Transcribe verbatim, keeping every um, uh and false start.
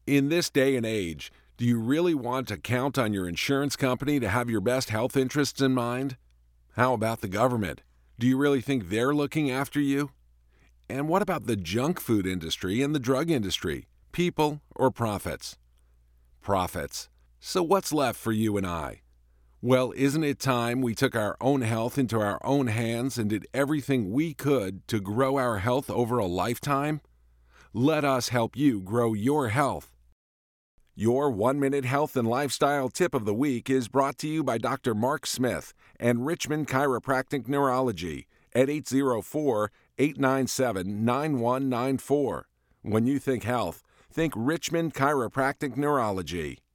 In this day and age, do you really want to count on your insurance company to have your best health interests in mind? How about the government? Do you really think they're looking after you? And what about the junk food industry and the drug industry? People or profits? Profits. So what's left for you and I? Well, isn't it time we took our own health into our own hands and did everything we could to grow our health over a lifetime? Let us help you grow your health. Your one-minute health and lifestyle tip of the week is brought to you by Doctor Mark Smith and Richmond Chiropractic Neurology at eight zero four, eight nine seven, nine one nine four. When you think health, think Richmond Chiropractic Neurology.